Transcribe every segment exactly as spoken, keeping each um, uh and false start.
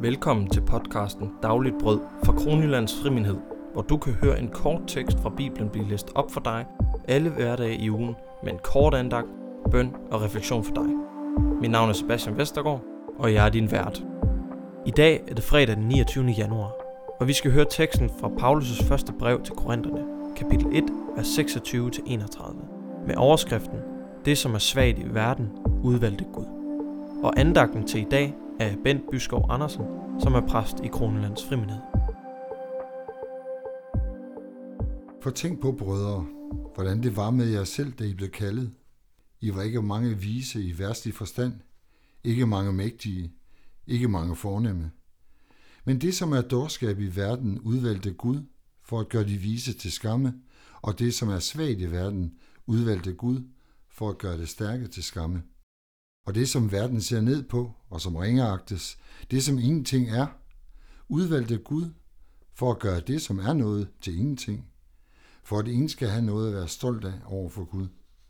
Velkommen til podcasten Dagligt Brød fra Kronjyllands Frimenighed, hvor du kan høre en kort tekst fra Bibelen blive læst op for dig alle hverdage i ugen med en kort andagt, bøn og refleksion for dig. Mit navn er Sebastian Vestergaard, og jeg er din vært. I dag er det fredag den niogtyvende januar, og vi skal høre teksten fra Paulus' første brev til Korinterne, kapitel et, vers seksogtyve til enogtredive, med overskriften Det, som er svagt i verden, udvalgte Gud. Og andagten til i dag af Bent Byskov Andersen, som er præst i Kronjyllands Frimenighed. For tænk på, brødre, hvordan det var med jer selv, da I blev kaldet. I var ikke mange vise i verdslig forstand, ikke mange mægtige, ikke mange fornemme. Men det, som er dårskab i verden, udvalgte Gud, for at gøre de vise til skamme, og det, som er svagt i verden, udvalgte Gud, for at gøre det stærke til skamme. Og det, som verden ser ned på, og som ringeagtes, det, som ingenting er, udvalgte Gud, for at gøre det, som er noget, til ingenting, for at ingen skal have noget at være stolt af over for Gud.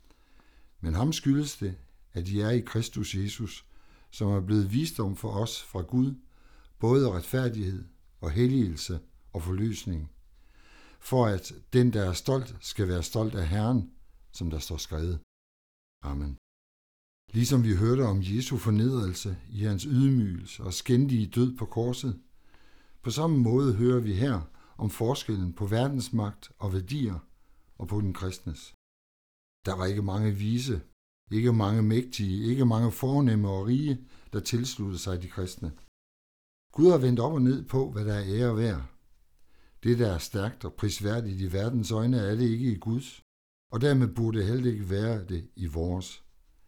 Men ham skyldes det, at I er i Kristus Jesus, som er blevet visdom for os fra Gud, både retfærdighed og helligelse og forløsning, for at den, der er stolt, skal være stolt af Herren, som der står skrevet. Amen. Ligesom vi hørte om Jesu fornedrelse i hans ydmygelse og skændige død på korset, på samme måde hører vi her om forskellen på verdensmagt og værdier og på den kristnes. Der var ikke mange vise, ikke mange mægtige, ikke mange fornemme og rige, der tilsluttede sig de kristne. Gud har vendt op og ned på, hvad der er ære værd. Det, der er stærkt og prisværdigt i verdens øjne, er det ikke i Guds, og dermed burde det heller ikke være det i vores.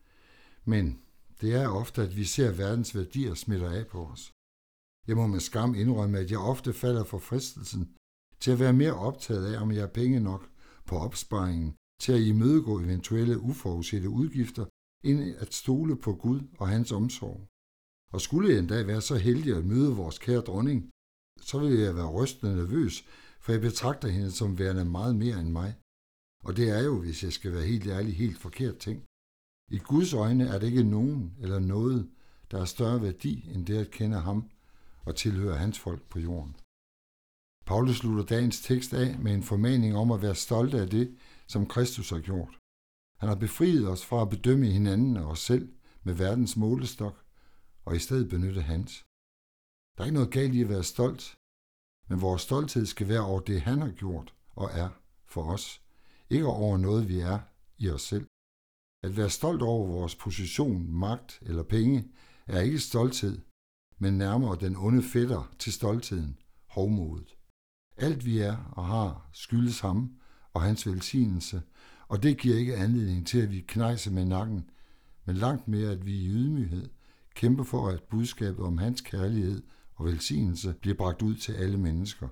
Men det er ofte, at vi ser verdens værdier smitter af på os. Jeg må med skam indrømme, at jeg ofte falder for fristelsen til at være mere optaget af, om jeg har penge nok på opsparingen til at imødegå eventuelle uforudsete udgifter, end at stole på Gud og hans omsorg. Og skulle jeg en dag være så heldig at møde vores kære dronning, så vil jeg være rystende nervøs, for jeg betragter hende som værende meget mere end mig. Og det er jo, hvis jeg skal være helt ærlig, helt forkert ting. I Guds øjne er det ikke nogen eller noget, der er større værdi end det at kende ham og tilhøre hans folk på jorden. Paulus slutter dagens tekst af med en formaning om at være stolte af det, som Kristus har gjort. Han har befriet os fra at bedømme hinanden og os selv med verdens målestok, og i stedet benytte hans. Der er ikke noget galt i at være stolt, men vores stolthed skal være over det, han har gjort og er for os, ikke over noget, vi er i os selv. At være stolt over vores position, magt eller penge er ikke stolthed, men nærmere den onde fætter til stoltheden, hovmodet. Alt vi er og har skyldes ham og hans velsignelse, og det giver ikke anledning til, at vi knejser med nakken, men langt mere, at vi i ydmyghed kæmper for, at budskabet om hans kærlighed og velsignelse bliver bragt ud til alle mennesker.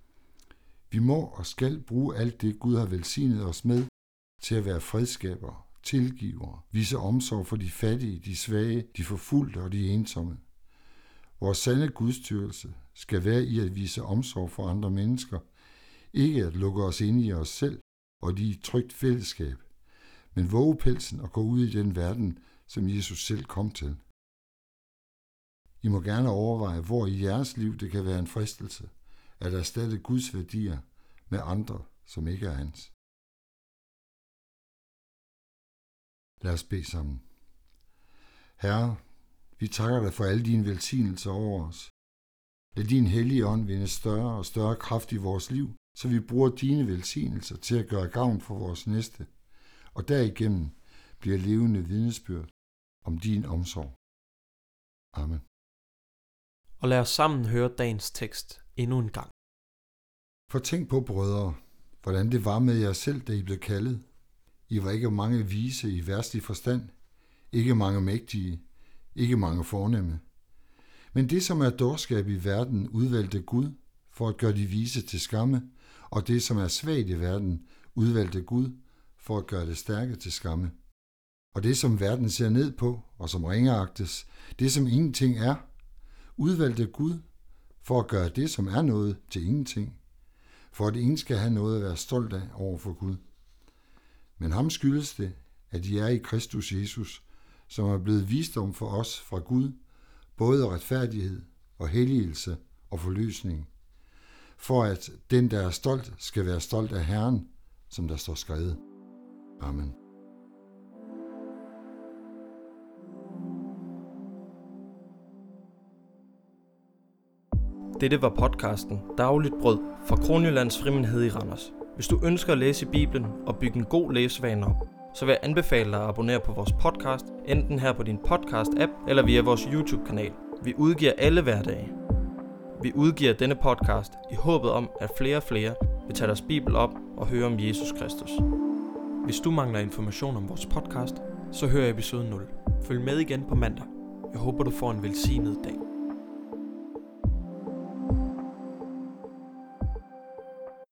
Vi må og skal bruge alt det, Gud har velsignet os med, til at være fredskabere, tilgiver, vise omsorg for de fattige, de svage, de forfulgte og de ensomme. Vores sande gudstyrelse skal være i at vise omsorg for andre mennesker, ikke at lukke os inde i os selv og de i et trygt fællesskab, men våge pelsen og gå ud i den verden, som Jesus selv kom til. I må gerne overveje, hvor i jeres liv det kan være en fristelse at erstatte Guds værdier med andre, som ikke er hans. Lad os bede sammen. Herre, vi takker dig for alle dine velsignelser over os. Lad din hellige ånd vinde større og større kraft i vores liv, så vi bruger dine velsignelser til at gøre gavn for vores næste, og derigennem bliver levende vidnesbyrd om din omsorg. Amen. Og lad os sammen høre dagens tekst endnu en gang. For tænk på, brødre, hvordan det var med jer selv, da I blev kaldet. I var ikke mange vise i verdslig forstand, ikke mange mægtige, ikke mange fornemme. Men det, som er dårskab i verden, udvalgte Gud, for at gøre de vise til skamme, og det, som er svagt i verden, udvalgte Gud, for at gøre det stærke til skamme. Og det, som verden ser ned på, og som ringeagtes, det, som ingenting er, udvalgte Gud, for at gøre det, som er noget, til ingenting, for at ingen skal have noget at være stolt af over for Gud. Men ham skyldes det, at I er i Kristus Jesus, som er blevet visdom for os fra Gud, både retfærdighed og helligelse og forløsning, for at den, der er stolt, skal være stolt af Herren, som der står skrevet. Amen. Dette var podcasten Dagligt Brød fra Kronjyllands Frimenighed i Randers. Hvis du ønsker at læse i Bibelen og bygge en god læsevane op, så vil jeg anbefale dig at abonnere på vores podcast, enten her på din podcast-app eller via vores YouTube-kanal. Vi udgiver alle hverdage. Vi udgiver denne podcast i håbet om, at flere og flere vil tage deres Bibel op og høre om Jesus Kristus. Hvis du mangler information om vores podcast, så hør episode nul. Følg med igen på mandag. Jeg håber, du får en velsignet dag.